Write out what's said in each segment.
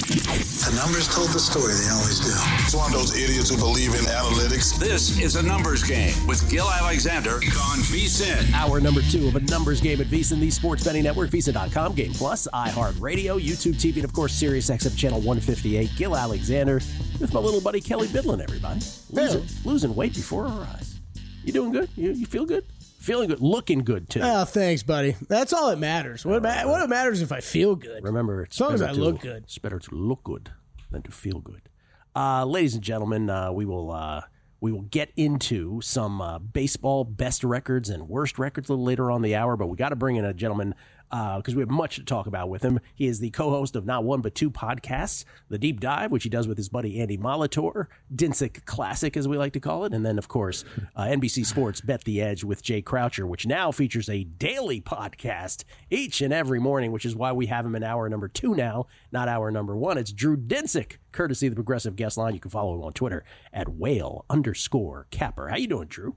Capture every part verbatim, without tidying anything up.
The numbers told the story. They always do. It's one of those idiots who believe in analytics. This is a numbers game with Gil Alexander on VSiN. Hour number two of a numbers game at VSiN, the sports betting network, VSiN dot com, Game Plus, iHeartRadio, YouTube T V, and of course, Sirius X M channel one fifty-eight. Gil Alexander with my little buddy Kelly Bidlin, everybody. Losing, losing weight before our eyes. You doing good? You, you feel good? Feeling good, looking good too. Oh, thanks, buddy. That's all that matters. What, ma- what it matters if I feel good. Remember, it's as long as I to, look good. It's better to look good than to feel good. Uh, ladies and gentlemen, uh, we will uh, we will get into some uh, baseball best records and worst records a little later on the hour. But we got to bring in a gentleman because uh, we have much to talk about with him. He is the co-host of not one but two podcasts, The Deep Dive, which he does with his buddy Andy Molitor, Dinsick Classic, as we like to call it, and then, of course, uh, N B C Sports Bet the Edge with Jay Croucher, which now features a daily podcast each and every morning, which is why we have him in hour number two now, not hour number one. It's Drew Dinsick, courtesy of the Progressive Guest Line. You can follow him on Twitter at whale underscore capper. How you doing, Drew?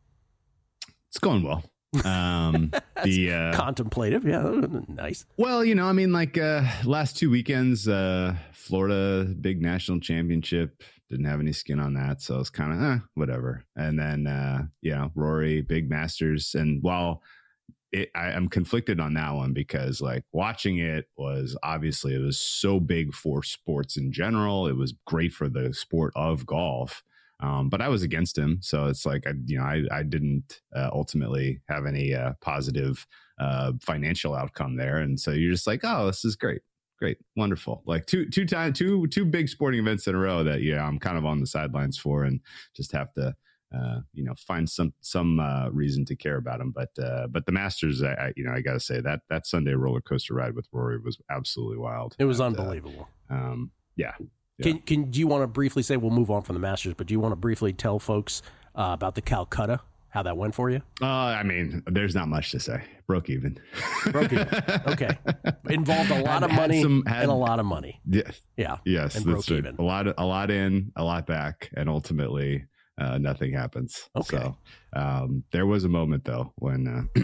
It's going well. um the uh contemplative, yeah, nice. Well, you know, I mean, like uh last two weekends, uh Florida big national championship, didn't have any skin on that, so it's kind of eh, whatever. And then uh you know, Rory big Masters, and while it I, I'm conflicted on that one because like watching it was obviously it was so big for sports in general, it was great for the sport of golf. Um, but I was against him. So it's like, I, you know, I, I didn't uh, ultimately have any uh, positive uh, financial outcome there. And so you're just like, oh, this is great. Great. Wonderful. Like two, two time, two, two big sporting events in a row that, yeah, I'm kind of on the sidelines for and just have to, uh, you know, find some, some uh, reason to care about them. But, uh, but the Masters, I, I you know, I got to say that that Sunday roller coaster ride with Rory was absolutely wild. It was and, unbelievable. Uh, um, yeah. Can Yeah. can do you want to briefly say, we'll move on from the Masters, but do you want to briefly tell folks uh, about the Calcutta, how that went for you? Uh, I mean, there's not much to say. Broke even. Broke even. Okay. Involved a lot Had- of had money some- had- and a lot of money. Yes. Yeah. Yes. And that's broke right. even. A lot, a lot in, a lot back, and ultimately uh, nothing happens. Okay. So um, there was a moment though when uh,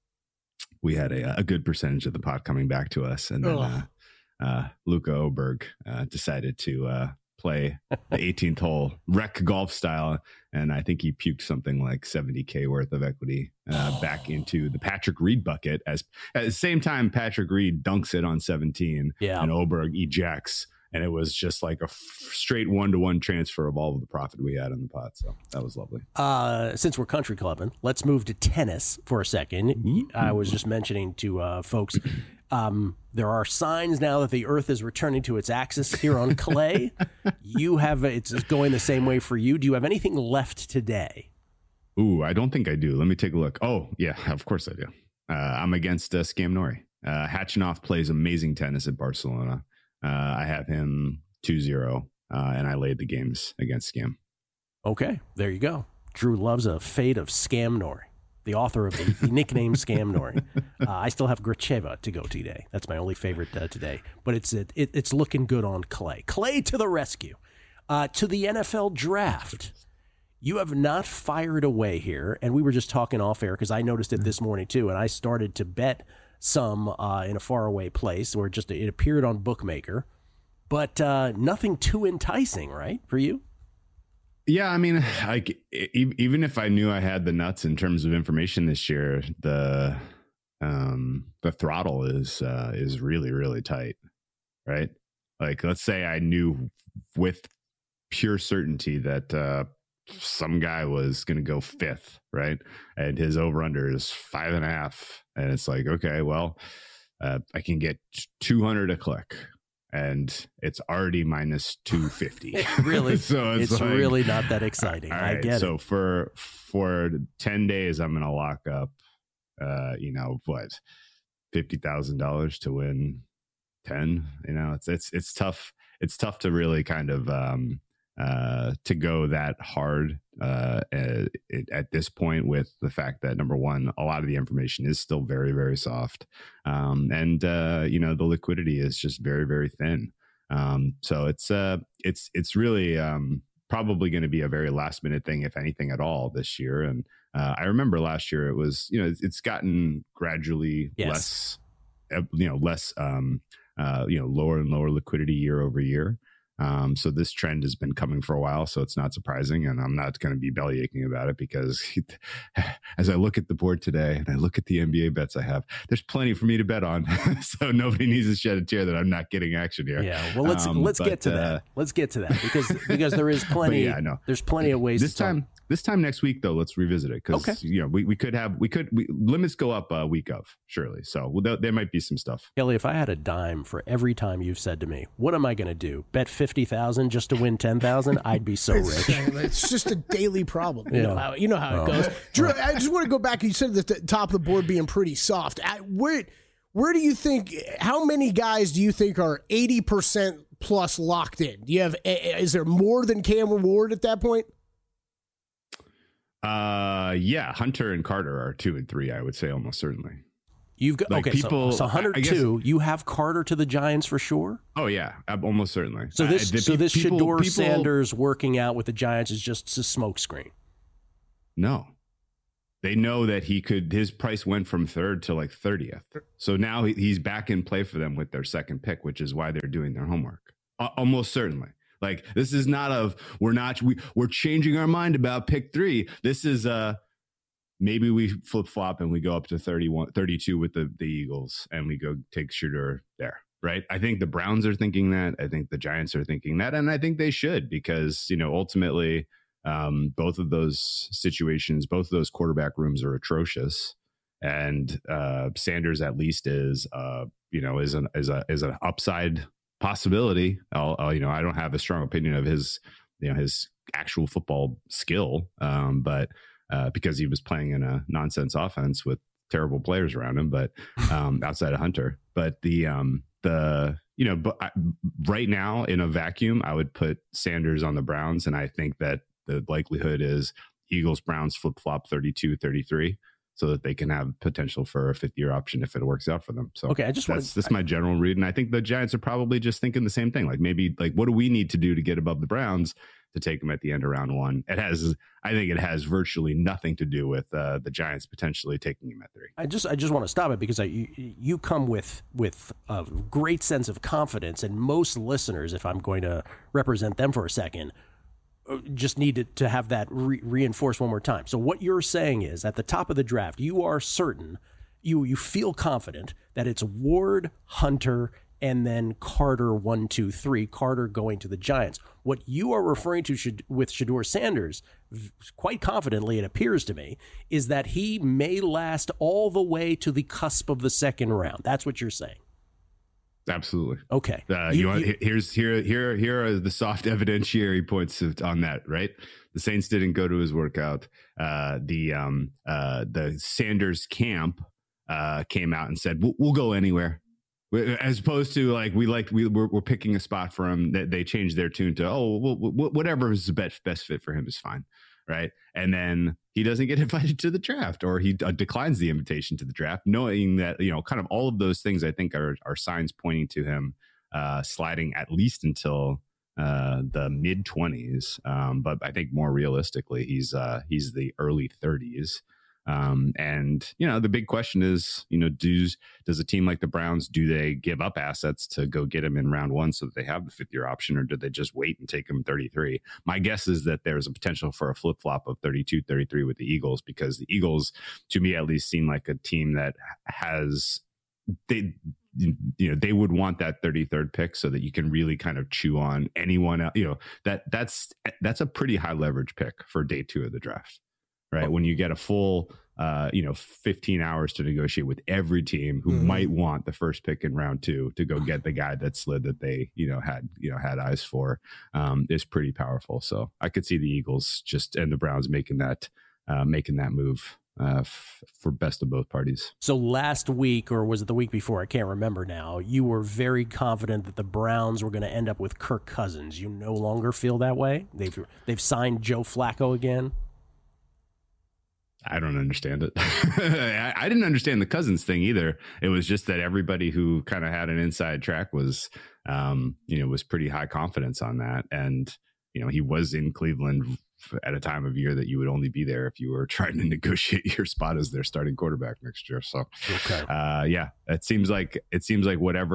we had a, a good percentage of the pot coming back to us, and then uh, uh, Luca Oberg uh, decided to uh, play the eighteenth hole rec golf style, and I think he puked something like seventy K worth of equity uh, back into the Patrick Reed bucket. As at the same time, Patrick Reed dunks it on seventeen, Yeah. and Oberg ejects, and it was just like a f- straight one to one transfer of all of the profit we had in the pot. So that was lovely. Uh, since we're country clubbing, let's move to tennis for a second. I was just mentioning to uh, folks, um, there are signs now that the Earth is returning to its axis here on clay. You have it's going the same way for you. Do you have anything left today? Ooh, I don't think I do. Let me take a look. Oh, yeah, of course I do. Uh, I'm against uh, Scam Nori. Uh, Hatchinoff plays amazing tennis at Barcelona. Uh, I have him two zero, uh, and I laid the games against Scam. Okay, there you go. Drew loves a fade of Scam Nori, the author of the, the nickname Scam Nori. Uh, I still have Gracheva to go today. That's my only favorite uh, today. But it's it, it, it's looking good on clay. Clay to the rescue. Uh, to the N F L draft. You have not fired away here, and we were just talking off air because I noticed it this morning too, and I started to bet some uh, in a faraway place where it just it appeared on Bookmaker, but uh, nothing too enticing, right, for you? Yeah, I mean, like e- even if I knew I had the nuts in terms of information this year, the um, the throttle is uh, is really really tight, right? Like, let's say I knew with pure certainty that uh, some guy was going to go fifth, right? And his over under is five and a half. And it's like, okay, well, uh, I can get two hundred a click and it's already minus two fifty. Really? So it's, it's like, really not that exciting. all I right, get so it. for, for ten days, I'm going to lock up, uh, you know, what, fifty thousand dollars to win ten, you know, it's, it's, it's tough. It's tough to really kind of, um, uh, to go that hard uh, at, at this point with the fact that, number one, a lot of the information is still very, very soft. Um, and, uh, you know, the liquidity is just very, very thin. Um, so it's uh, it's it's really um, probably going to be a very last minute thing, if anything at all, this year. And uh, I remember last year it was, you know, it's, it's gotten gradually yes. less, uh, you know, less um, uh, you know, lower and lower liquidity year over year. Um, so this trend has been coming for a while, so it's not surprising, and I'm not going to be belly aching about it because as I look at the board today and I look at the N B A bets I have, there's plenty for me to bet on. So nobody needs to shed a tear that I'm not getting action here. Yeah, well, let's um, let's but, get to uh, that. Let's get to that because because there is plenty. Yeah, no. There's plenty of ways. This to time, talk. this time next week though, let's revisit it because okay. you know we, we could have we could we, limits go up a week of surely. So well, there, there might be some stuff. Kelly, if I had a dime for every time you've said to me, "What am I going to do? Bet fifty thousand just to win ten thousand?" I'd be so it's, rich. It's just a daily problem. You yeah. know how you know how oh. it goes. Drew, I just want to go back. You said that the top of the board being pretty soft. I, where where do you think? How many guys do you think are eighty percent plus locked in? Do you have? Is there more than Cam Ward at that point? Uh, yeah, Hunter and Carter are two and three. I would say almost certainly. You've got like okay. People, so, so Hunter I, I two. You have Carter to the Giants for sure. Oh yeah, almost certainly. So this, uh, so pe- this people, Shedeur people, Sanders working out with the Giants is just a smokescreen. No, they know that he could. His price went from third to like thirtieth. So now he, he's back in play for them with their second pick, which is why they're doing their homework. Uh, almost certainly. Like this is not of we're not we we're changing our mind about pick three. This is uh maybe we flip flop and we go up to thirty-one, thirty-two with the, the Eagles and we go take Shedeur there. Right. I think the Browns are thinking that. I think the Giants are thinking that. And I think they should because, you know, ultimately um, both of those situations, both of those quarterback rooms are atrocious. And uh, Sanders at least is, uh, you know, is an is a is an upside possibility. I'll, I'll, you know, I don't have a strong opinion of his, you know, his actual football skill, um, but uh, because he was playing in a nonsense offense with terrible players around him, but um, outside of Hunter, but the um, the you know, but I, right now in a vacuum, I would put Sanders on the Browns, and I think that the likelihood is Eagles Browns flip flop thirty-two thirty-three. So that they can have potential for a fifth year option if it works out for them. So okay, I just that's, want that's my general read. And I think the Giants are probably just thinking the same thing. Like maybe like, what do we need to do to get above the Browns to take them at the end of round one? It has, I think it has virtually nothing to do with uh, the Giants potentially taking him at three. I just, I just want to stop it because I, you, you come with, with a great sense of confidence, and most listeners, if I'm going to represent them for a second, just needed to have that re- reinforced one more time. So what you're saying is at the top of the draft, you are certain, you you feel confident that it's Ward, Hunter, and then Carter one, two, three, Carter going to the Giants. What you are referring to should, with Shedeur Sanders, quite confidently, it appears to me, is that he may last all the way to the cusp of the second round. That's what you're saying. Absolutely. Okay. Uh, you, you want you, here's here here here are the soft evidentiary points of, on that. Right. The Saints didn't go to his workout. Uh, the um uh the Sanders camp uh came out and said we'll, we'll go anywhere, as opposed to like we like we we're, we're picking a spot for him. That they changed their tune to oh well, whatever is the best best fit for him is fine. Right. And then he doesn't get invited to the draft, or he uh, declines the invitation to the draft, knowing that, you know, kind of all of those things, I think are, are signs pointing to him uh, sliding at least until uh, the mid twenties. Um, but I think more realistically, he's uh, he's the early thirties. Um, and, you know, the big question is, you know, does, does a team like the Browns, do they give up assets to go get him in round one so that they have the fifth year option, or do they just wait and take him thirty-three? My guess is that there's a potential for a flip flop of thirty-two thirty-three with the Eagles, because the Eagles, to me at least, seem like a team that has, they, you know, they would want that thirty-third pick so that you can really kind of chew on anyone else. You know, that that's, that's a pretty high leverage pick for day two of the draft. Right. When you get a full, uh, you know, fifteen hours to negotiate with every team who mm-hmm. might want the first pick in round two to go get the guy that slid that they, you know, had, you know, had eyes for, um, is pretty powerful. So I could see the Eagles just and the Browns making that, uh, making that move uh, f- for best of both parties. So last week, or was it the week before? I can't remember now. You were very confident that the Browns were going to end up with Kirk Cousins. You no longer feel that way? They've they've signed Joe Flacco again. I don't understand it. I, I didn't understand the Cousins thing either. It was just that everybody who kind of had an inside track was, um, you know, was pretty high confidence on that. And, you know, he was in Cleveland at a time of year that you would only be there if you were trying to negotiate your spot as their starting quarterback next year. So, okay. uh, yeah, it seems like it seems like whatever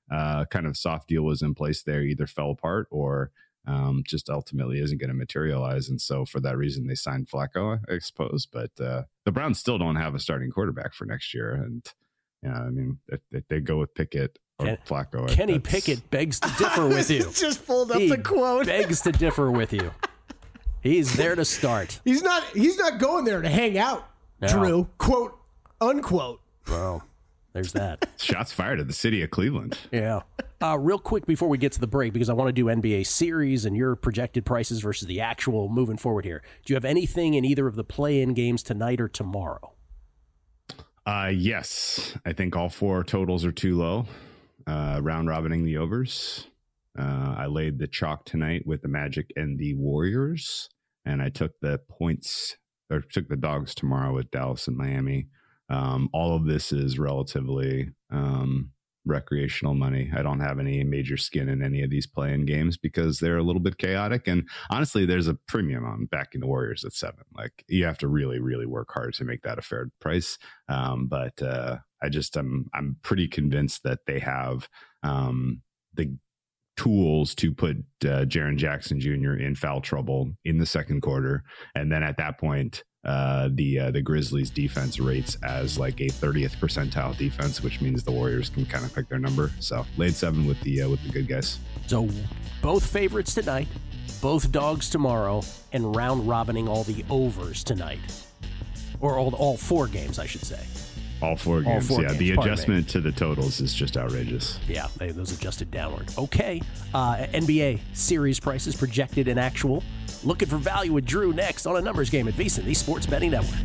uh, kind of soft deal was in place there either fell apart or um, just ultimately isn't going to materialize. And so for that reason, they signed Flacco, I suppose. But uh, the Browns still don't have a starting quarterback for next year. And, yeah, I mean, if, if they go with Pickett or Ken, Flacco. Kenny Pickett begs to differ with you. Just pulled up he the quote. begs to differ with you. He's there to start. He's not He's not going there to hang out, no. Drew. Quote, unquote. Well, there's that. Shots fired at the city of Cleveland. Yeah. Uh, real quick before we get to the break, because I want to do N B A series and your projected prices versus the actual moving forward here. Do you have anything in either of the play-in games tonight or tomorrow? Uh, yes. I think all four totals are too low. Uh, round robining the overs. Uh, I laid the chalk tonight with the Magic and the Warriors, and I took the points or took the dogs tomorrow with Dallas and Miami. Um, all of this is relatively um, recreational money. I don't have any major skin in any of these play-in games because they're a little bit chaotic. And honestly, there's a premium on backing the Warriors at seven. Like you have to really, really work hard to make that a fair price. Um, but uh, I just I'm I'm pretty convinced that they have um, the tools to put uh, Jaren Jackson Junior in foul trouble in the second quarter, and then at that point. Uh, the uh, the Grizzlies defense rates as like a thirtieth percentile defense, which means the Warriors can kind of pick their number. So laid seven with the uh, with the good guys. So both favorites tonight, both dogs tomorrow, and round robining all the overs tonight, or all, all four games, I should say. All four games. All four yeah, games, the adjustment to the totals is just outrageous. Yeah, they, those adjusted downward. Okay, uh, N B A series prices projected and actual. Looking for value with Drew next on a numbers game at VSiN, the Sports Betting Network.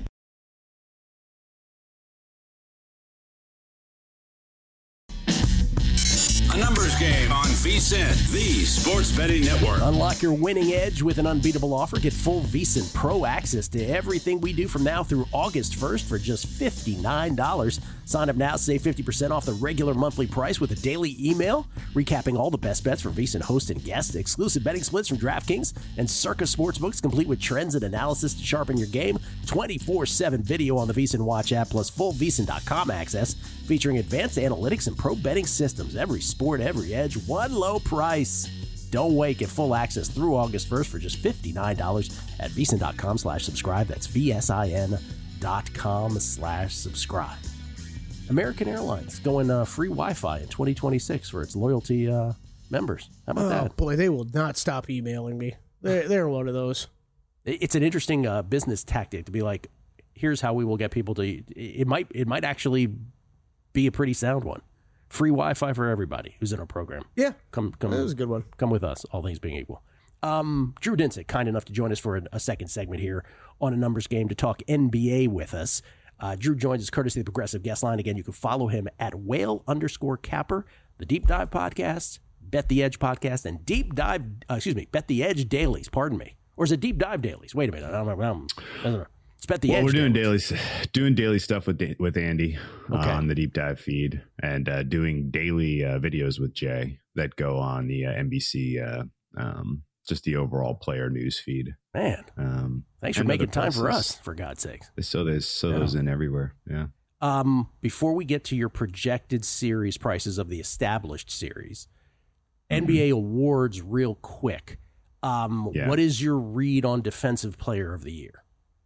A numbers game on VSiN, the Sports Betting Network. Unlock your winning edge with an unbeatable offer. Get full VSiN Pro access to everything we do from now through August first for just fifty-nine dollars. Sign up now, save fifty percent off the regular monthly price with a daily email, recapping all the best bets from VSiN hosts and guests, exclusive betting splits from DraftKings and Circa Sportsbooks, complete with trends and analysis to sharpen your game, twenty-four seven video on the VSiN Watch app, plus full V S I N dot com access, featuring advanced analytics and pro betting systems. Every sport, every edge, one low price. Don't wait. Get full access through August first for just fifty-nine dollars at V S I N dot com slash subscribe. That's V S I N dot com slash subscribe. American Airlines going uh, free Wi-Fi in twenty twenty-six for its loyalty uh, members. How about oh, that? Boy, they will not stop emailing me. They're, they're one of those. It's an interesting uh, business tactic to be like, here's how we will get people to. It might it might actually be a pretty sound one. Free Wi-Fi for everybody who's in our program. Yeah, come come. That was a good one. Come with us, all things being equal. Um, Drew Dinsick, kind enough to join us for a, a second segment here on a numbers game to talk N B A with us. Uh, Drew joins us courtesy of the Progressive Guest Line. Again, you can follow him at whale underscore capper, the Deep Dive Podcast, Bet the Edge Podcast, and Deep Dive, uh, excuse me, Bet the Edge Dailies, pardon me. Or is it Deep Dive Dailies? Wait a minute. I don't know. I don't know. It's Bet the well, Edge we're doing Dailies. daily, doing daily stuff with with Andy okay. uh, on the Deep Dive feed, and uh, doing daily uh, videos with Jay that go on the uh, N B C, uh, um, just the overall player news feed. Man, um, thanks for making time for us, for God's sakes. So there's so yeah. those in everywhere. Yeah. Um, before we get to your projected series prices of the established series, mm-hmm. N B A awards real quick. Um, yeah. What is your read on Defensive Player of the Year?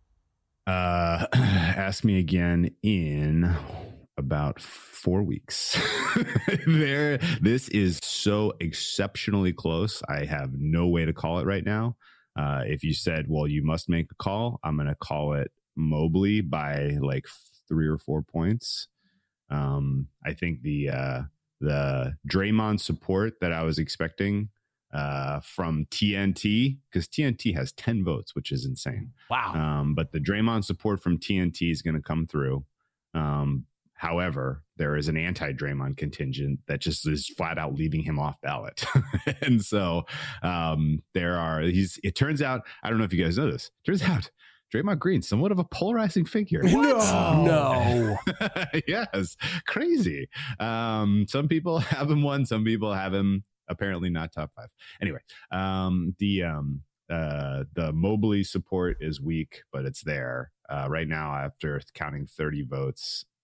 Uh, ask me again in about four weeks. there, this is so exceptionally close. I have no way to call it right now. Uh, if you said, well, you must make a call, I'm going to call it Mobley by like three or four points. Um, I think the, uh, the Draymond support that I was expecting uh, from T N T, because T N T has ten votes, which is insane. Wow. Um, but the Draymond support from T N T is going to come through. Um, However, there is an anti-Draymond contingent that just is flat out leaving him off ballot. and so um, there are, he's, it turns out, I don't know if you guys know this, turns out Draymond Green's somewhat of a polarizing figure. What? No. no. Yes. Crazy. Um, some people have him one, some people have him apparently not top five. Anyway, um, the, um, uh, the Mobley support is weak, but it's there uh, right now after counting thirty votes.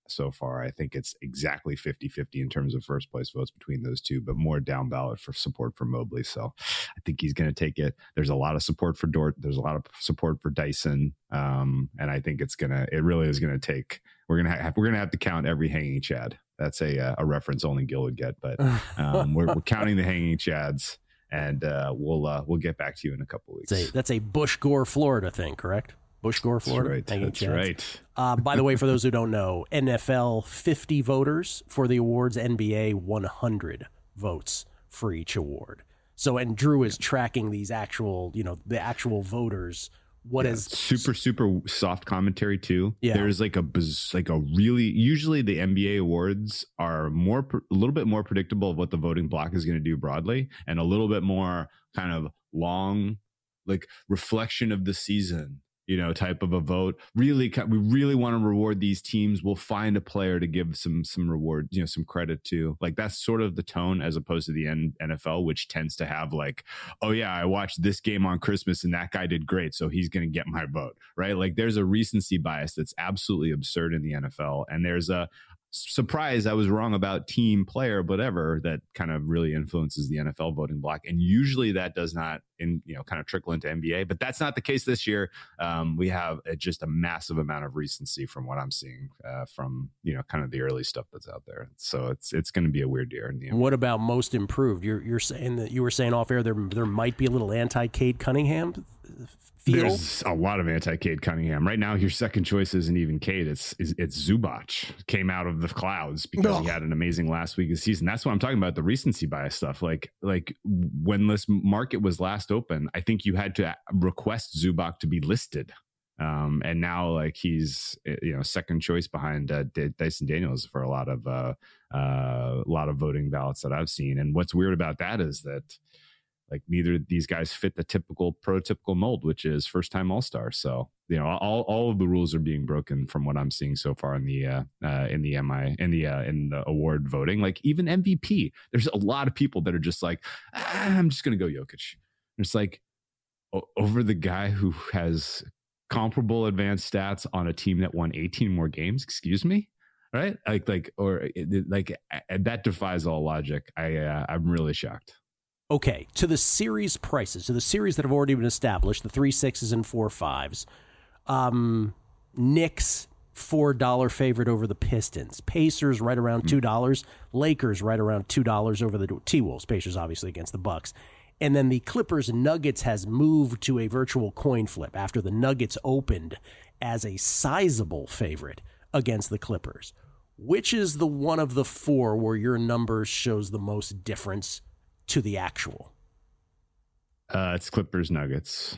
so far. I think it's exactly fifty-fifty in terms of first place votes between those two, but more down ballot for support for Mobley. So I think he's going to take it. There's a lot of support for Dort. There's a lot of support for Dyson. Um, and I think it's going to, it really is going to take, we're going to have, we're going to have to count every hanging Chad. That's a, a reference only Gil would get, but um, we're, we're counting the hanging Chads, and uh, we'll, uh, we'll get back to you in a couple of weeks. That's a, that's a Bush Gore, Florida thing, correct? Bush Gore, Florida. That's right. That's Chads. right. Uh, by the way, for those who don't know, N F L fifty voters for the awards, N B A one hundred votes for each award. So, and Drew is tracking these actual, you know, the actual voters. What yeah, is super, super soft commentary too. Yeah. There's like a, like a really, usually the N B A awards are more, a little bit more predictable of what the voting block is going to do broadly, and a little bit more kind of long, like reflection of the season, you know, type of a vote. Really, we really want to reward these teams. We'll find a player to give some some reward, you know, some credit to. Like, that's sort of the tone, as opposed to the N F L, which tends to have like, oh yeah, I watched this game on Christmas and that guy did great, so he's going to get my vote, right? Like, there's a recency bias that's absolutely absurd in the N F L, and there's a surprise I was wrong about team, player, whatever, that kind of really influences the N F L voting block. And usually that does not, in you know, kind of trickle into N B A, but that's not the case this year. Um, we have a, just a massive amount of recency from what I'm seeing uh, from, you know, kind of the early stuff that's out there. So it's it's going to be a weird year in the N B A. What about most improved? You're you're saying that you were saying off air there there might be a little anti-Cade Cunningham feel? There's a lot of anti-Cade Cunningham right now. Your second choice isn't even Cade. It's it's, it's Zubac. Came out of the clouds because no. he had an amazing last week of the season. That's what I'm talking about, the recency bias stuff. Like like when this market was last open, I think you had to request Zubac to be listed. Um, and now, like, he's, you know, second choice behind uh, D- Dyson Daniels for a lot of uh, uh, a lot of voting ballots that I've seen. And what's weird about that is that, like, neither of these guys fit the typical prototypical mold, which is first time all-star. So, you know, all, all of the rules are being broken from what I'm seeing so far in the uh, uh, in the M I in the uh, in the award voting. Like, even M V P, there's a lot of people that are just like, ah, I'm just going to go Jokic. It's like, o- over the guy who has comparable advanced stats on a team that won eighteen more games. Excuse me, right? Like, like, or like that defies all logic. I, uh, I'm really shocked. Okay, to the series prices, to the series that have already been established, the three sixes and four fives. Um, Knicks four dollar favorite over the Pistons. Pacers right around two dollars. Lakers right around two dollars over the T-Wolves. Pacers obviously against the Bucks. And then the Clippers Nuggets has moved to a virtual coin flip after the Nuggets opened as a sizable favorite against the Clippers. Which is the one of the four where your numbers shows the most difference to the actual? Uh, it's Clippers Nuggets.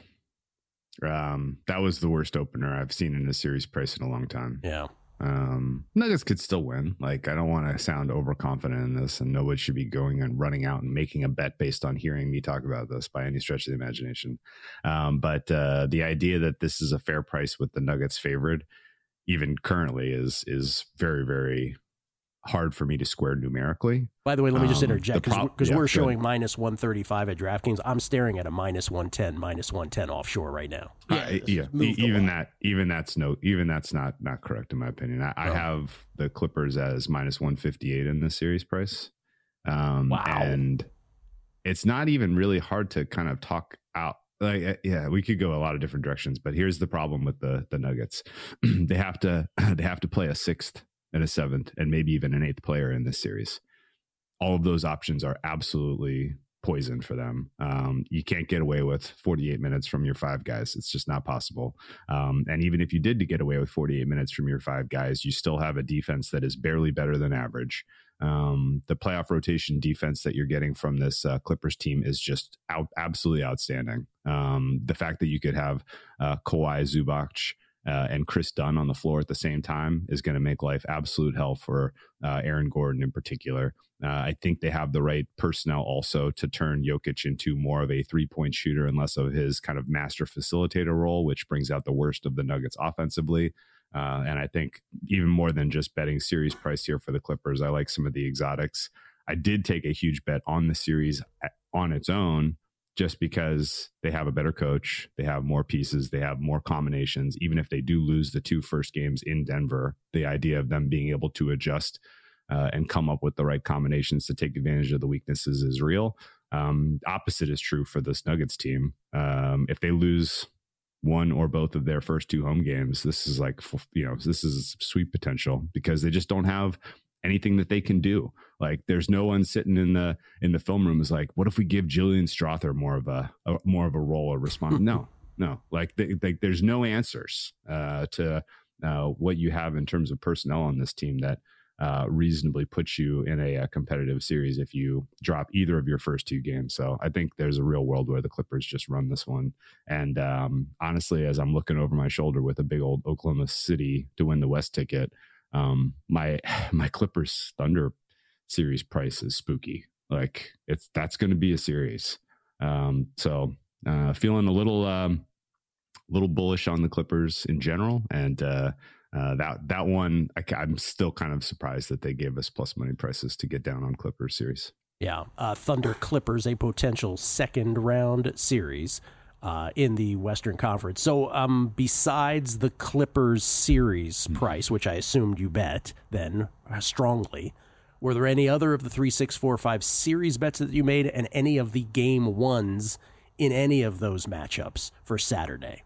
Um, that was the worst opener I've seen in a series price in a long time. Yeah. Um, Nuggets could still win. Like, I don't want to sound overconfident in this, and nobody should be going and running out and making a bet based on hearing me talk about this by any stretch of the imagination. Um, but uh, the idea that this is a fair price with the Nuggets favored, even currently, is is very, very hard for me to square numerically. By the way, let me just um, interject, because prob- yeah, we're showing good. minus one thirty-five at DraftKings. I'm staring at a minus one ten, minus one ten offshore right now. Yeah, uh, yeah. E- even that, even that's no, even that's not not correct in my opinion. I, I oh. have the Clippers as minus one fifty-eight in this series price. Um, wow, and it's not even really hard to kind of talk out. Like, yeah, we could go a lot of different directions, but here's the problem with the the Nuggets: they have to they have to play a sixth and a seventh and maybe even an eighth player in this series. All of those options are absolutely poison for them. Um, you can't get away with forty-eight minutes from your five guys. It's just not possible. Um, and even if you did to get away with forty-eight minutes from your five guys, you still have a defense that is barely better than average. Um, the playoff rotation defense that you're getting from this uh, Clippers team is just out, absolutely outstanding. Um, the fact that you could have uh, Kawhi, Zubac, Uh, and Chris Dunn on the floor at the same time is going to make life absolute hell for uh, Aaron Gordon in particular. Uh, I think they have the right personnel also to turn Jokic into more of a three-point shooter and less of his kind of master facilitator role, which brings out the worst of the Nuggets offensively. Uh, and I think even more than just betting series price here for the Clippers, I like some of the exotics. I did take a huge bet on the series on its own, just because they have a better coach, they have more pieces, they have more combinations. Even if they do lose the two first games in Denver, the idea of them being able to adjust uh, and come up with the right combinations to take advantage of the weaknesses is real. Um, opposite is true for this Nuggets team. Um, if they lose one or both of their first two home games, this is like, you know, this is sweep potential because they just don't have anything that they can do. Like there's no one sitting in the in the film room is like, what if we give Julian Strother more of a, a more of a role or response? no, no, like they, they, there's no answers uh, to uh, what you have in terms of personnel on this team that uh, reasonably puts you in a, a competitive series if you drop either of your first two games. So I think there's a real world where the Clippers just run this one. And um, honestly, as I'm looking over my shoulder with a big old Oklahoma City to win the West ticket, um, my my Clippers Thunder series price is spooky. Like it's that's going to be a series. Um, so uh, feeling a little um, little bullish on the Clippers in general, and uh, uh, that that one I, I'm still kind of surprised that they gave us plus money prices to get down on Clippers series. Yeah, uh, Thunder Clippers, a potential second round series uh, in the Western Conference. So um, besides the Clippers series mm-hmm. price, which I assumed you bet then uh, strongly, were there any other of the three, six, four, five series bets that you made, and any of the game ones in any of those matchups for Saturday?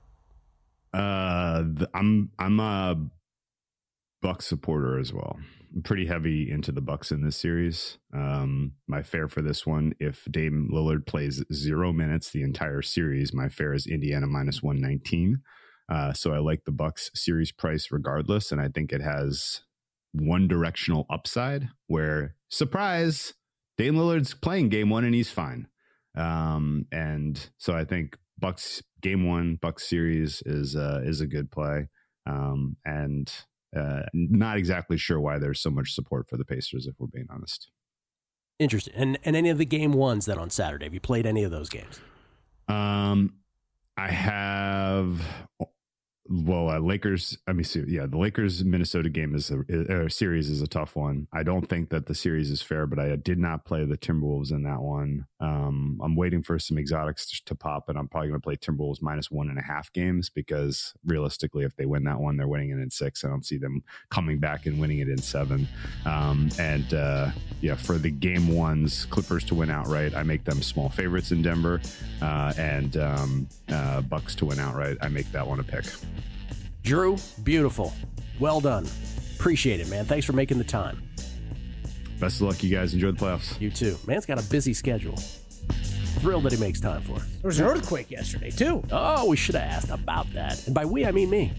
Uh, the, I'm I'm a Bucks supporter as well. I'm pretty heavy into the Bucks in this series. Um, my fare for this one, if Dame Lillard plays zero minutes the entire series, my fare is Indiana minus one nineteen. Uh, so I like the Bucks series price regardless, and I think it has one directional upside where, surprise, Dame Lillard's playing game one and he's fine. Um, and so I think Bucks game one, Bucks series is uh, is a good play. Um, and uh, not exactly sure why there's so much support for the Pacers, if we're being honest. Interesting. And and any of the game ones then on Saturday, have you played any of those games? Um, I have. Well, uh, Lakers, let me see. Yeah, the Lakers Minnesota game is a, a, a series is a tough one. I don't think that the series is fair, but I did not play the Timberwolves in that one. Um, I'm waiting for some exotics to, to pop, and I'm probably going to play Timberwolves minus one and a half games because realistically, if they win that one, they're winning it in six. I don't see them coming back and winning it in seven. Um, and uh, yeah, for the game ones, Clippers to win outright, I make them small favorites in Denver, uh, and um, uh, Bucks to win outright, I make that one a pick. Drew, beautiful. Well done. Appreciate it, man. Thanks for making the time. Best of luck, you guys. Enjoy the playoffs. You too. Man's got a busy schedule. Thrilled that he makes time for us. There was an earthquake yesterday, too. Oh, we should have asked about that. And by we, I mean me.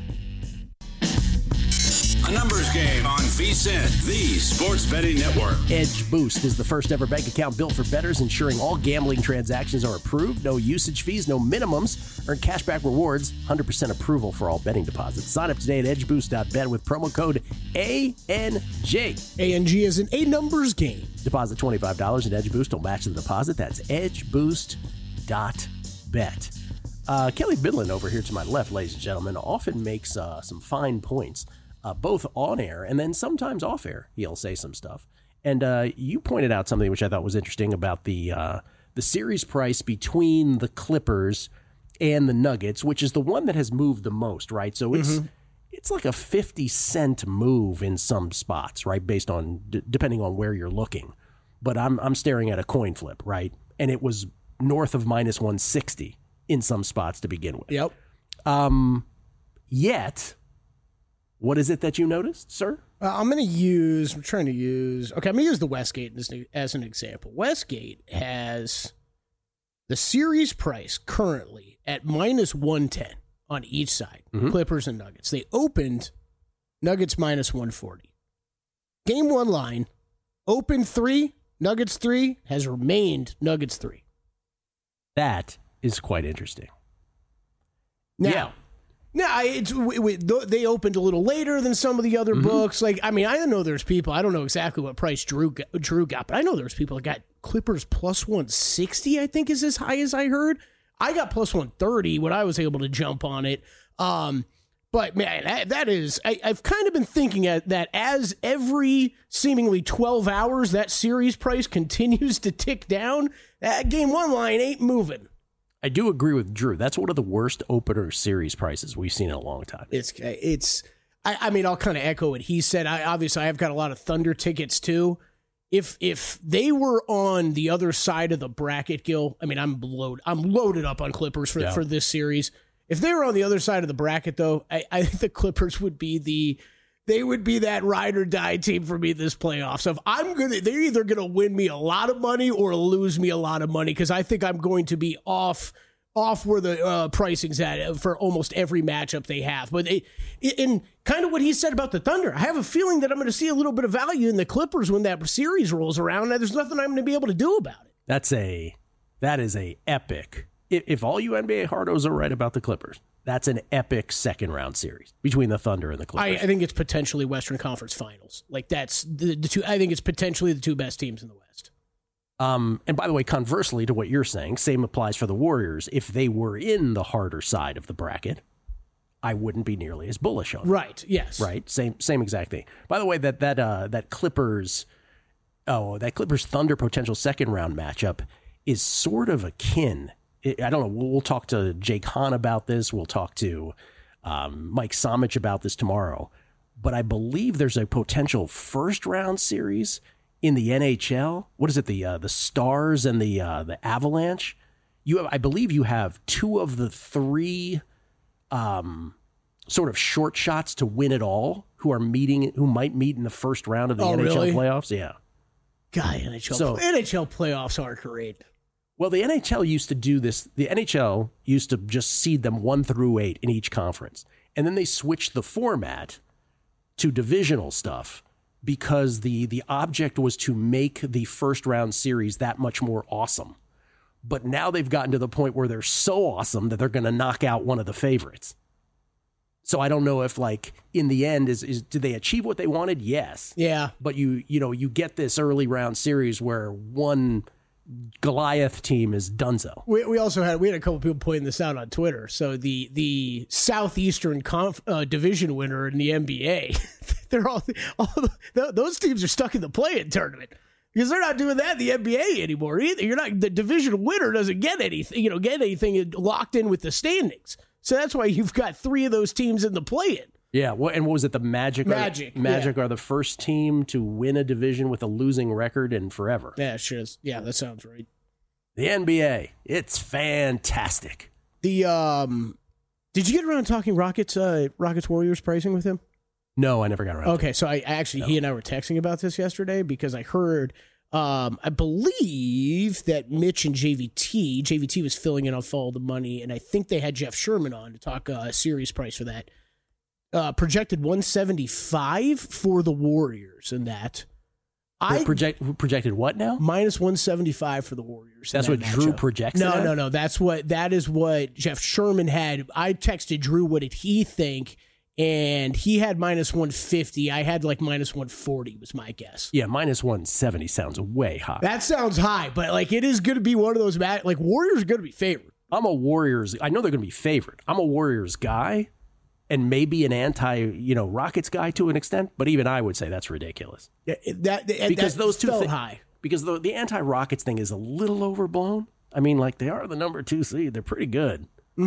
A numbers game on V S I N, the sports betting network. Edge Boost is the first ever bank account built for bettors, ensuring all gambling transactions are approved. No usage fees, no minimums. Earn cashback rewards, one hundred percent approval for all betting deposits. Sign up today at edge boost dot bet with promo code A N J. A N G is an A numbers game. Deposit twenty-five dollars and Edge Boost will match the deposit. That's edge boost dot bet. Uh, Kelly Bidlin over here to my left, ladies and gentlemen, often makes uh, some fine points. Uh, both on air and then sometimes off air, he'll say some stuff. And uh, you pointed out something which I thought was interesting about the uh, the series price between the Clippers and the Nuggets, which is the one that has moved the most, right? So it's mm-hmm. it's like a fifty cent move in some spots, right? Based on d- depending on where you're looking. But I'm I'm staring at a coin flip, right? And it was north of minus one sixty in some spots to begin with. Yep. Um, yet. What is it that you noticed, sir? Uh, I'm going to use, I'm trying to use, okay, I'm going to use the Westgate as, as an example. Westgate has the series price currently at minus one ten on each side, mm-hmm. Clippers and Nuggets. They opened Nuggets minus one forty. Game one line, open three, Nuggets three, has remained Nuggets three. That is quite interesting. Now, yeah. No, it's we, we, they opened a little later than some of the other mm-hmm. books. Like, I mean, I know there's people. I don't know exactly what price Drew got, Drew got, but I know there's people that got Clippers plus one sixty. I think is as high as I heard. I got plus one thirty when I was able to jump on it. Um, But, man, that, that is, I, I've kind of been thinking at that as every seemingly twelve hours, that series price continues to tick down, that game one line ain't moving. I do agree with Drew. That's one of the worst opener series prices we've seen in a long time. It's, it's. I, I mean, I'll kind of echo what he said. I obviously, I've got a lot of Thunder tickets, too. If if they were on the other side of the bracket, Gil, I mean, I'm loaded, I'm loaded up on Clippers for, yeah. for this series. If they were on the other side of the bracket, though, I, I think the Clippers would be the they would be that ride or die team for me this playoff. So if I'm gonna, they're either gonna win me a lot of money or lose me a lot of money because I think I'm going to be off off where the uh, pricing's at for almost every matchup they have. But they, in kind of what he said about the Thunder, I have a feeling that I'm going to see a little bit of value in the Clippers when that series rolls around. And there's nothing I'm going to be able to do about it. That's a that is a epic. If all you N B A hardos are right about the Clippers, that's an epic second round series between the Thunder and the Clippers. I, I think it's potentially Western Conference Finals. Like that's the, the two. I think it's potentially the two best teams in the West. Um, and by the way, conversely to what you're saying, same applies for the Warriors. If they were in the harder side of the bracket, I wouldn't be nearly as bullish on them. Right. Yes. Right. Same. Same exact thing. By the way, that that uh, that Clippers, oh, that Clippers Thunder potential second round matchup is sort of akin. I don't know. We'll, we'll talk to Jake Hahn about this. We'll talk to um, Mike Somich about this tomorrow. But I believe there's a potential first round series in the N H L. What is it? The uh, the Stars and the uh, the Avalanche. You have, I believe, you have two of the three um, sort of short shots to win it all who are meeting, who might meet in the first round of the oh, N H L really? playoffs. Yeah. God, N H L so, N H L playoffs are great. Well, the N H L used to do this. The N H L used to just seed them one through eight in each conference. And then they switched the format to divisional stuff because the, the object was to make the first round series that much more awesome. But now they've gotten to the point where they're so awesome that they're going to knock out one of the favorites. So I don't know if, like, in the end, is, is did they achieve what they wanted? Yes. Yeah. But you you know, you get this early round series where one Goliath team is donezo. We we also had we had a couple people pointing this out on Twitter. So the the Southeastern Conf, uh, Division winner in the N B A, they're all, all the, those teams are stuck in the play-in tournament because they're not doing that in the N B A anymore either. You're not the division winner doesn't get anything, you know, get anything locked in with the standings. So that's why you've got three of those teams in the play-in. Yeah, what and what was it? The Magic. Magic. Are, Magic yeah. are the first team to win a division with a losing record in forever. Yeah, sure. Is. Yeah, that sounds right. The N B A, it's fantastic. The um, did you get around talking Rockets? Uh, Rockets Warriors pricing with him? No, I never got around. Okay, so I actually no. he and I were texting about this yesterday because I heard. Um, I believe that Mitch and J V T, J V T was filling in on Follow the Money, and I think they had Jeff Sherman on to talk uh, a series price for that. Uh, projected one seventy-five for the Warriors in that. I project projected what now? Minus one seventy-five for the Warriors. That's that what Drew projects. No, no, no. That's what that is what Jeff Sherman had. I texted Drew what did he think, and he had minus one fifty. I had like minus one forty was my guess. Yeah, minus one seventy sounds way high. That sounds high, but like it is going to be one of those match. Like Warriors are going to be favored. I'm a Warriors. I know they're going to be favored. I'm a Warriors guy. And maybe an anti, you know, Rockets guy to an extent, but even I would say that's ridiculous. Yeah, that, that because that those two felt thi- high. Because the, the anti-Rockets thing is a little overblown. I mean, like they are the number two seed; they're pretty good.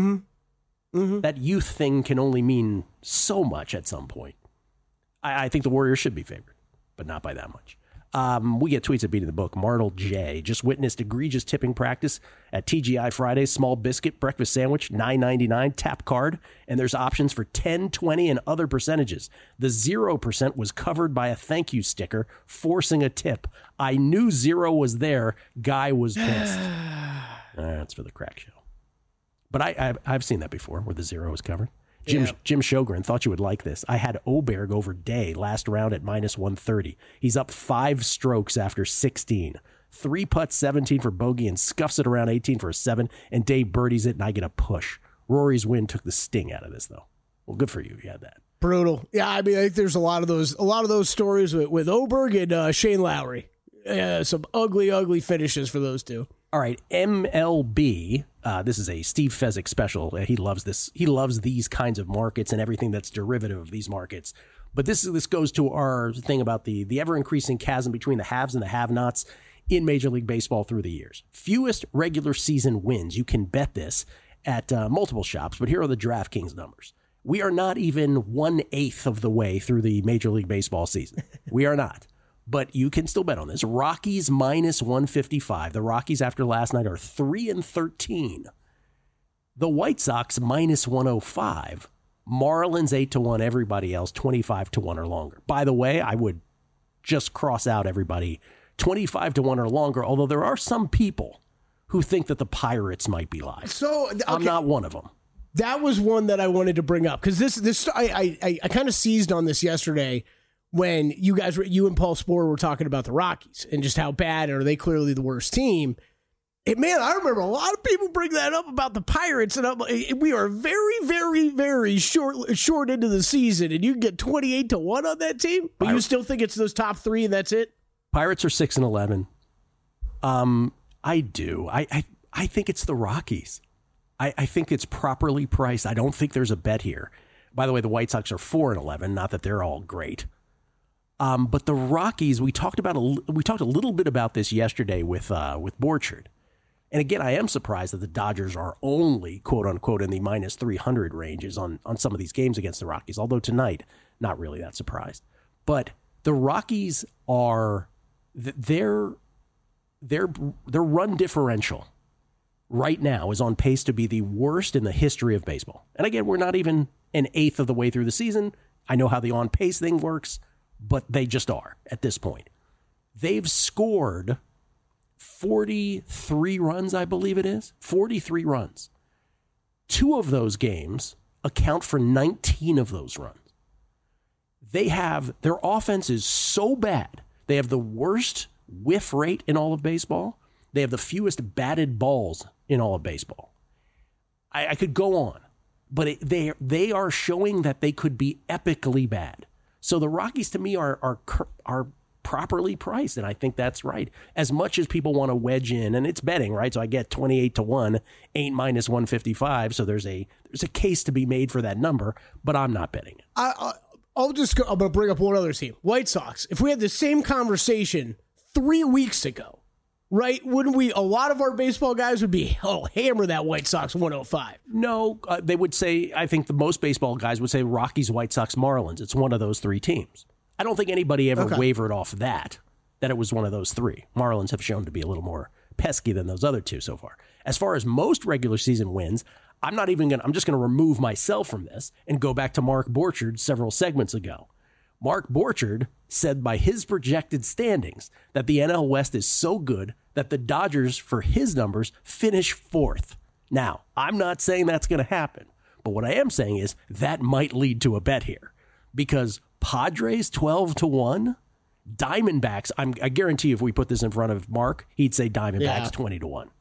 Mm-hmm. Mm-hmm. That youth thing can only mean so much at some point. I, I think the Warriors should be favored, but not by that much. Um, we get tweets at Beating the Book. Martel J just witnessed egregious tipping practice at T G I Fridays. Small biscuit, breakfast sandwich, nine ninety-nine, tap card, and there's options for ten, twenty, and other percentages. The zero percent was covered by a thank you sticker, forcing a tip. I knew zero was there. Guy was pissed. uh, that's for the crack show. But I, I've, I've seen that before, where the zero is covered. Jim yeah. Jim Sjogren thought you would like this. I had Oberg over Day last round at minus one thirty. He's up five strokes after sixteen. Three putts, seventeen for bogey, and scuffs it around eighteen for a seven, and Day birdies it, and I get a push. Rory's win took the sting out of this, though. Well, good for you. You had that. Brutal. Yeah, I mean, I think there's a lot of those a lot of those stories with, with Oberg and uh, Shane Lowry. Uh, some ugly, ugly finishes for those two. All right, M L B Uh, this is a Steve Fezzik special. He loves this. He loves these kinds of markets and everything that's derivative of these markets. But this this goes to our thing about the, the ever-increasing chasm between the haves and the have-nots in Major League Baseball through the years. Fewest regular season wins. You can bet this at uh, multiple shops, but here are the DraftKings numbers. We are not even one-eighth of the way through the Major League Baseball season. We are not. But you can still bet on this. Rockies minus one fifty-five. The Rockies after last night are three and thirteen. The White Sox minus one oh five. Marlins eight to one. Everybody else twenty-five to one or longer. By the way, I would just cross out everybody twenty-five to one or longer, although there are some people who think that the Pirates might be live. So okay. I'm not one of them. That was one that I wanted to bring up because this this I I, I kind of seized on this yesterday when you guys were you and Paul Sporer were talking about the Rockies and just how bad are they clearly the worst team. And man, I remember a lot of people bring that up about the Pirates, and I'm, we are very, very, very short short into the season, and you can get twenty-eight to one on that team, but Pirates. You still think it's those top three and that's it? Pirates are six and eleven. Um, I do. I I, I think it's the Rockies. I, I think it's properly priced. I don't think there's a bet here. By the way, the White Sox are four and eleven. Not that they're all great. Um, but the Rockies, we talked about a, we talked a little bit about this yesterday with uh, with Borchard. And again, I am surprised that the Dodgers are only, quote unquote, in the minus three hundred ranges on, on some of these games against the Rockies. Although tonight, not really that surprised. But the Rockies are, their, their, their run differential right now is on pace to be the worst in the history of baseball. And again, we're not even an eighth of the way through the season. I know how the on pace thing works, but they just are at this point. They've scored forty-three runs, I believe it is. forty-three runs. Two of those games account for nineteen of those runs. They have, their offense is so bad. They have the worst whiff rate in all of baseball. They have the fewest batted balls in all of baseball. I, I could go on, but it, they they are showing that they could be epically bad. So the Rockies, to me, are are are properly priced, and I think that's right. As much as people want to wedge in, and it's betting, right? So I get twenty-eight to one, eight minus one fifty-five. So there's a there's a case to be made for that number, but I'm not betting it. I, I I'll just go, I'm going to bring up one other team, White Sox. If we had the same conversation three weeks ago, right? Wouldn't we? A lot of our baseball guys would be, oh, hammer that White Sox one oh five. No, uh, they would say, I think the most baseball guys would say Rockies, White Sox, Marlins. It's one of those three teams. I don't think anybody ever okay. wavered off that, that it was one of those three. Marlins have shown to be a little more pesky than those other two so far. As far as most regular season wins, I'm not even going to, I'm just going to remove myself from this and go back to Mark Borchard several segments ago. Mark Borchard said by his projected standings that the N L West is so good that the Dodgers, for his numbers, finish fourth. Now, I'm not saying that's going to happen, but what I am saying is that might lead to a bet here because Padres twelve to one, Diamondbacks, I'm, I guarantee you if we put this in front of Mark, he'd say Diamondbacks yeah. twenty to one.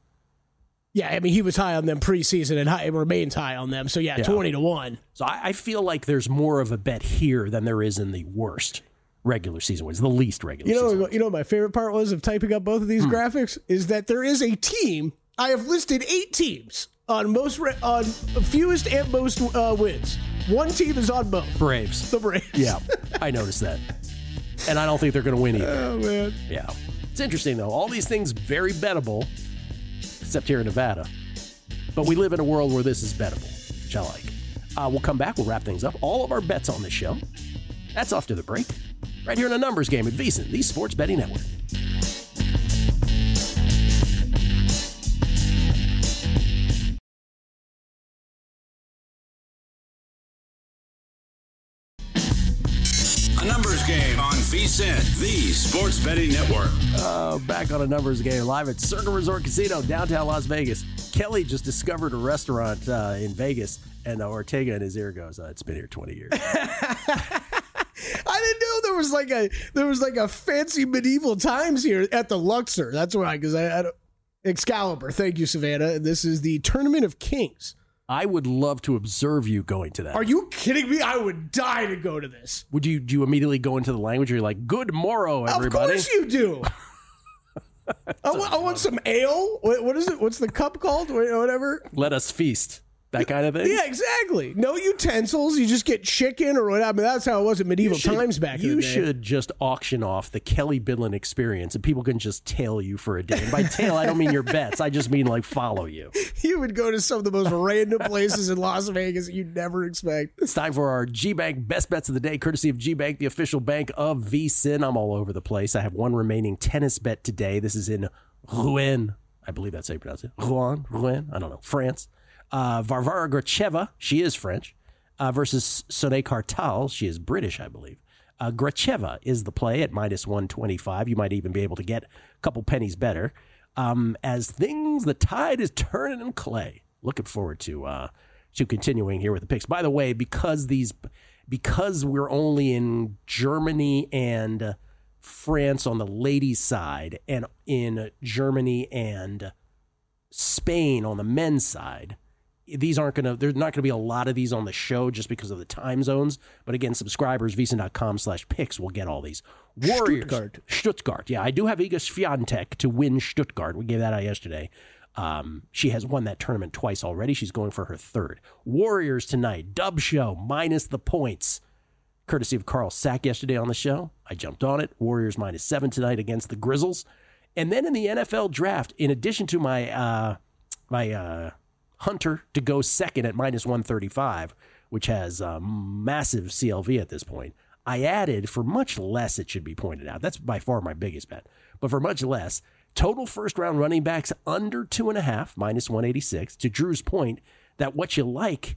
Yeah, I mean, he was high on them preseason and high, remains high on them. So, yeah, yeah. twenty to one. So I, I feel like there's more of a bet here than there is in the worst regular season wins, the least regular you know, season wins. You know what my favorite part was of typing up both of these hmm. graphics? Is that there is a team. I have listed eight teams on most re- on fewest and most uh, wins. One team is on both. Braves. The Braves. Yeah, I noticed that. And I don't think they're going to win either. Oh, man. Yeah. It's interesting, though. All these things very bettable, except here in Nevada. But we live in a world where this is bettable, which I like. Uh, we'll come back. We'll wrap things up. All of our bets on this show. That's after the break. Right here in a numbers game at VSiN, the Sports Betting Network. A numbers game on VSiN, the Sports Betting Network. Uh, back on a numbers game live at Circle Resort Casino, downtown Las Vegas. Kelly just discovered a restaurant uh, in Vegas, and uh, Ortega in his ear goes, uh, "It's been here twenty years." I didn't know there was like a there was like a fancy medieval times here at the Luxor. That's why, because I, I don't, Excalibur. Thank you, Savannah. And this is the Tournament of Kings. I would love to observe you going to that. Are you kidding me? I would die to go to this. Would you? Do you immediately go into the language? Or you're like, "Good morrow, everybody." Of course you do. I, want, I want some ale. What, what is it? What's the cup called? Whatever. Let us feast. That kind of thing? Yeah, exactly. No utensils. You just get chicken or whatever. I mean, that's how it was in medieval should, times back in the day. You should just auction off the Kelly Bidlin experience, and people can just tail you for a day. And by tail, I don't mean your bets. I just mean, like, follow you. You would go to some of the most random places in Las Vegas that you'd never expect. It's time for our G-Bank Best Bets of the Day, courtesy of G-Bank, the official bank of V S I N. I'm all over the place. I have one remaining tennis bet today. This is in Rouen. I believe that's how you pronounce it. Rouen? Rouen? I don't know. France. Uh, Varvara Gracheva, she is French, uh, versus Sonia Kartal. She is British, I believe. Uh, Gracheva is the play at minus one twenty-five. You might even be able to get a couple pennies better. Um, as things, the tide is turning in clay. Looking forward to uh, to continuing here with the picks. By the way, because these, because we're only in Germany and France on the ladies' side, and in Germany and Spain on the men's side, these aren't going to, there's not going to be a lot of these on the show just because of the time zones. But again, subscribers, vsin.com slash picks will get all these. Warriors. Stuttgart. Stuttgart. Yeah, I do have Iga Swiatek to win Stuttgart. We gave that out yesterday. Um, she has won that tournament twice already. She's going for her third. Warriors tonight. Dub show minus the points. Courtesy of Carl Sack yesterday on the show. I jumped on it. Warriors minus seven tonight against the Grizzlies. And then in the N F L draft, in addition to my, uh, my, uh, Hunter to go second at minus one thirty-five, which has a massive C L V at this point, I added, for much less, it should be pointed out, that's by far my biggest bet, but for much less, total first-round running backs under two and a half, minus one eighty-six, to Drew's point that what you like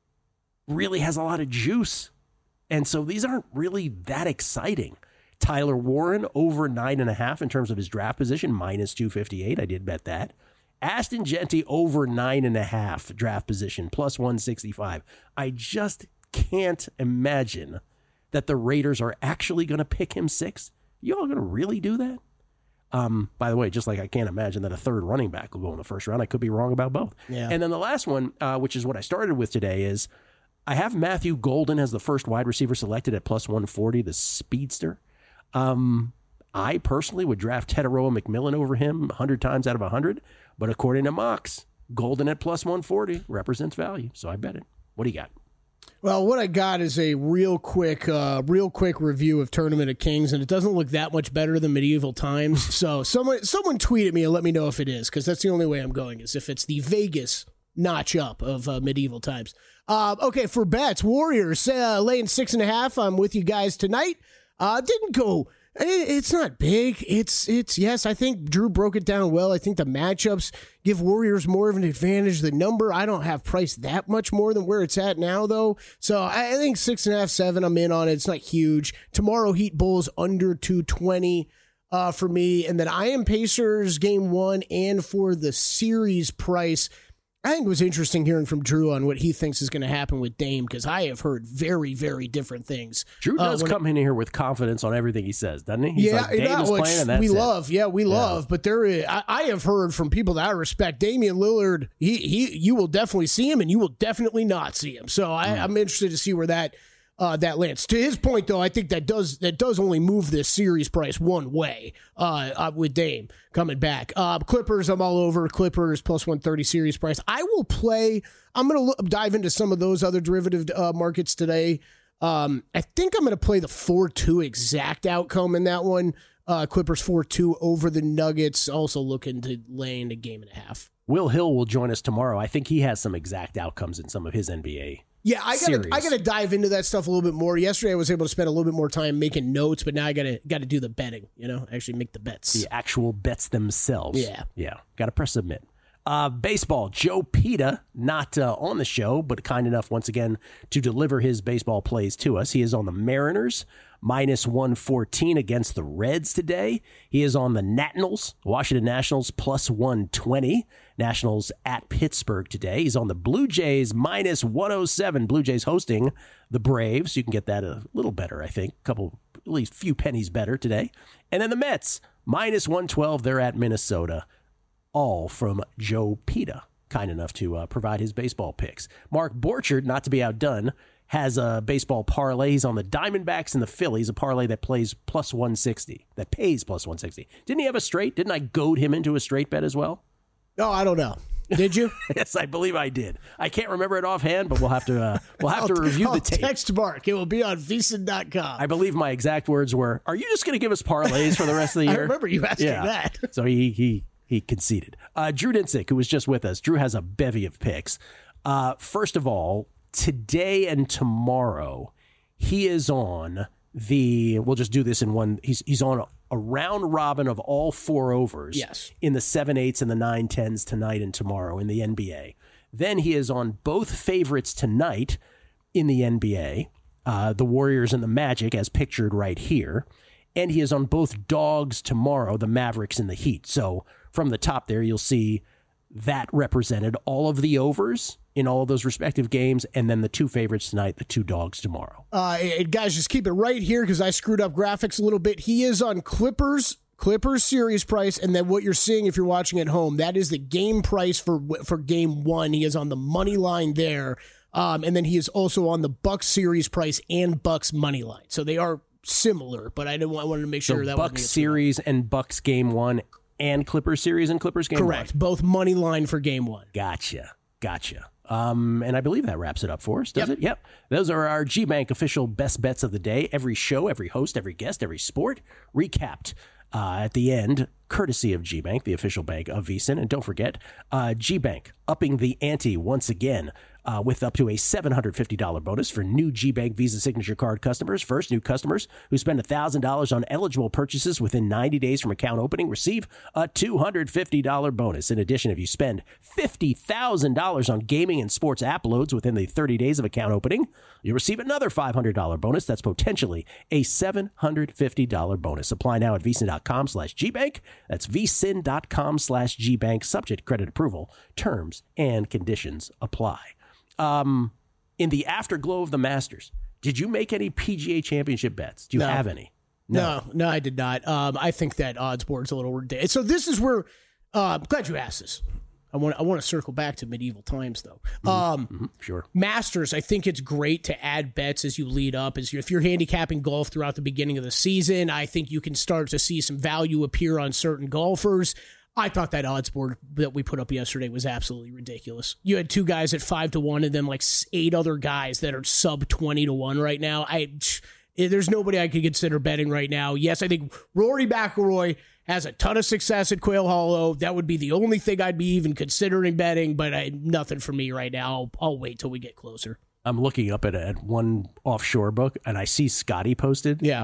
really has a lot of juice, and so these aren't really that exciting. Tyler Warren over nine and a half in terms of his draft position, minus two fifty-eight, I did bet that. Ashton Genty over nine and a half draft position, plus one sixty-five. I just can't imagine that the Raiders are actually going to pick him six. You all going to really do that? Um, by the way, just like I can't imagine that a third running back will go in the first round. I could be wrong about both. Yeah. And then the last one, uh, which is what I started with today, is I have Matthew Golden as the first wide receiver selected at plus one forty, the speedster. Um, I personally would draft Teteroa McMillan over him one hundred times out of one hundred. But according to Mox, Golden at plus one forty represents value. So I bet it. What do you got? Well, what I got is a real quick, uh, real quick review of Tournament of Kings, and it doesn't look that much better than Medieval Times. So someone, someone tweet at me and let me know if it is, because that's the only way I'm going, is if it's the Vegas notch up of uh, Medieval Times. Uh, okay, for bets, Warriors uh, laying six and a half. I'm with you guys tonight. Uh, didn't go. It's not big. It's, it's yes, I think Drew broke it down well. I think the matchups give Warriors more of an advantage. The number, I don't have priced that much more than where it's at now, though. So I think six and a half, seven, I'm in on it. It's not huge. Tomorrow, Heat Bulls under two twenty uh, for me. And then I am Pacers game one, and for the series price, I think it was interesting hearing from Drew on what he thinks is going to happen with Dame, because I have heard very, very different things. Drew does uh, come it, in here with confidence on everything he says, doesn't he? He's yeah, like, Dame that, is which playing, and that's we it. love. Yeah, we yeah. love. But there, is, I, I have heard from people that I respect. Damian Lillard, he, he, you will definitely see him, and you will definitely not see him. So I, mm. I'm interested to see where that uh, that lands. To his point, though, I think that does that does only move this series price one way uh, uh, with Dame coming back. Uh, Clippers, I'm all over. Clippers plus one thirty series price. I will play. I'm going to dive into some of those other derivative uh, markets today. Um, I think I'm going to play the four two exact outcome in that one. Uh, Clippers four two over the Nuggets. Also looking to lay in a game and a half. Will Hill will join us tomorrow. I think he has some exact outcomes in some of his N B A. Yeah, I gotta I gotta dive into that stuff a little bit more. Yesterday I was able to spend a little bit more time making notes, but now I gotta gotta do the betting, you know, actually make the bets. The actual bets themselves. Yeah. Yeah. Gotta press submit. Uh, baseball, Joe Pita, not uh, on the show, but kind enough once again to deliver his baseball plays to us. He is on the Mariners, minus one fourteen against the Reds today. He is on the Nationals, Washington Nationals, plus one twenty. Nationals at Pittsburgh today. He's on the Blue Jays, minus one oh seven. Blue Jays hosting the Braves. You can get that a little better, I think. A couple, at least few pennies better today. And then the Mets, minus one twelve. They're at Minnesota. All from Joe Pita, kind enough to uh, provide his baseball picks. Mark Borchard, not to be outdone, has a baseball parlay. He's on the Diamondbacks and the Phillies, a parlay that plays plus one sixty, that pays plus one sixty. Didn't he have a straight? Didn't I goad him into a straight bet as well? No, I don't know. Did you? Yes, I believe I did. I can't remember it offhand, but we'll have to uh, we'll have to I'll, review I'll the tape. Text Mark. It will be on V S I N dot com. I believe my exact words were, "Are you just going to give us parlays for the rest of the year?" I remember you asking yeah. that. So he he he conceded. Uh, Drew Dinsick, who was just with us, Drew has a bevy of picks. Uh, first of all, today and tomorrow, he is on the. We'll just do this in one. He's he's on a, a round robin of all four overs. Yes. In the seven eights and the nine tens tonight and tomorrow in the N B A. Then he is on both favorites tonight in the N B A, uh, the Warriors and the Magic, as pictured right here. And he is on both dogs tomorrow, the Mavericks and the Heat. So from the top there, you'll see that represented, all of the overs in all of those respective games, and then the two favorites tonight, the two dogs tomorrow. Uh, and guys, just keep it right here because I screwed up graphics a little bit. He is on Clippers. Clippers series price, and then what you're seeing if you're watching at home, that is the game price for for game one. He is on the money line there, um, and then he is also on the Bucks series price and Bucks money line. So they are similar, but I didn't want, I wanted to make sure so that Bucks series and Bucks game one and Clippers series and Clippers game correct. one. Both money line for game one. Gotcha, gotcha. Um, and I believe that wraps it up for us, does Yep. it? Yep. Those are our G-Bank official best bets of the day. Every show, every host, every guest, every sport recapped Uh, at the end, courtesy of G-Bank, the official bank of V S I N. And don't forget, uh, G-Bank upping the ante once again uh, with up to a seven hundred fifty dollars bonus for new G-Bank Visa Signature Card customers. First, new customers who spend one thousand dollars on eligible purchases within ninety days from account opening receive a two hundred fifty dollars bonus. In addition, if you spend fifty thousand dollars on gaming and sports app loads within the thirty days of account opening, you'll receive another five hundred dollars bonus. That's potentially a seven hundred fifty dollars bonus. Apply now at V S I N dot com slash G-Bank. That's V S I N dot com slash G-Bank. Subject to credit approval. Terms and conditions apply. Um, in the afterglow of the Masters, did you make any P G A Championship bets? Do you No. have any? No. no, no, I did not. Um, I think that odds board's a little ridiculous. So this is where uh, I'm glad you asked this. I want I want to circle back to medieval times though. Um, Mm-hmm. Sure. Masters, I think it's great to add bets as you lead up. As you, if you're handicapping golf throughout the beginning of the season, I think you can start to see some value appear on certain golfers. I thought that odds board that we put up yesterday was absolutely ridiculous. You had two guys at five to one, and then like eight other guys that are sub twenty to one right now. I there's nobody I could consider betting right now. Yes, I think Rory McIlroy has a ton of success at Quail Hollow. That would be the only thing I'd be even considering betting, but I, nothing for me right now. I'll, I'll wait till we get closer. I'm looking up at, at one offshore book, and I see Scotty posted. Yeah.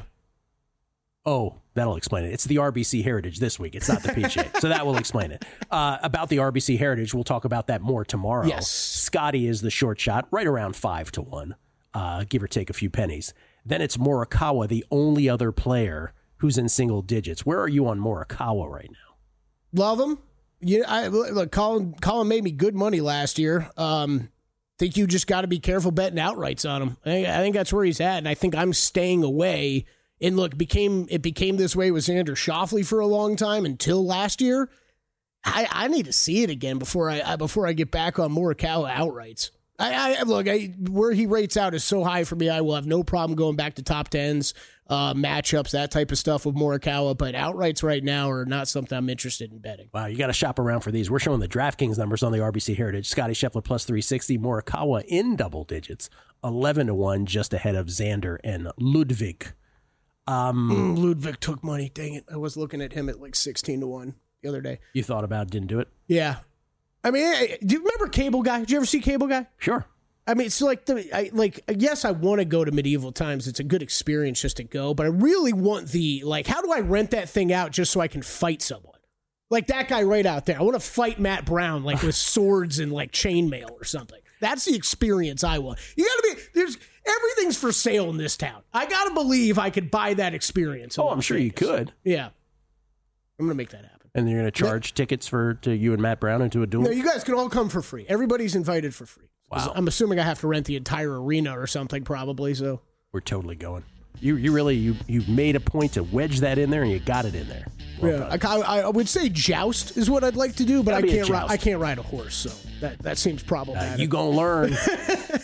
Oh, that'll explain it. It's the R B C Heritage this week. It's not the P G A. So that will explain it. Uh, about the R B C Heritage, we'll talk about that more tomorrow. Yes. Scotty is the short shot, right around five to one, uh, give or take a few pennies. Then it's Morikawa, the only other player who's in single digits. Where are you on Morikawa right now? Love him. Yeah, I look. Colin, Colin made me good money last year. Um, think you just got to be careful betting outrights on him. I think, I think that's where he's at, and I think I'm staying away. And look, became it became this way with Xander Schauffele for a long time until last year. I, I need to see it again before I, I before I get back on Morikawa outrights. I, I look, I, where he rates out is so high for me. I will have no problem going back to top tens, uh, matchups, that type of stuff with Morikawa. But outrights right now are not something I'm interested in betting. Wow, you got to shop around for these. We're showing the DraftKings numbers on the R B C Heritage. Scotty Scheffler plus three sixty, Morikawa in double digits, eleven to one, just ahead of Xander and Ludwig. Um, mm, Ludwig took money. Dang it! I was looking at him at like sixteen to one the other day. You thought about it, didn't do it? Yeah. I mean, do you remember Cable Guy? Did you ever see Cable Guy? Sure. I mean, it's like the I, like yes, I want to go to medieval times. It's a good experience just to go, but I really want the like. How do I rent that thing out just so I can fight someone? Like that guy right out there. I want to fight Matt Brown like with swords and like chainmail or something. That's the experience I want. You got to be there's everything's for sale in this town. I got to believe I could buy that experience. Oh, I'm sure you could. Yeah, I'm gonna make that happen. And you're going to charge yeah. tickets for to you and Matt Brown into a duel? No, you guys can all come for free. Everybody's invited for free. Wow. I'm assuming I have to rent the entire arena or something, probably. So we're totally going. You you really you you made a point to wedge that in there, and you got it in there. Well yeah, I, I would say joust is what I'd like to do, but I can't. Ri- I can't ride a horse, so that that seems problematic. Uh, you gonna learn?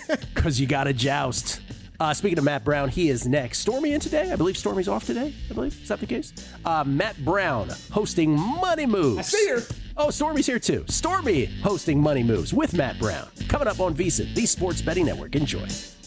Because you got to joust. Uh, speaking of Matt Brown, he is next. Stormy in today? I believe Stormy's off today, I believe. Is that the case? Uh, Matt Brown hosting Money Moves. I see her. Oh, Stormy's here too. Stormy hosting Money Moves with Matt Brown. Coming up on VSiN, the Sports Betting Network. Enjoy.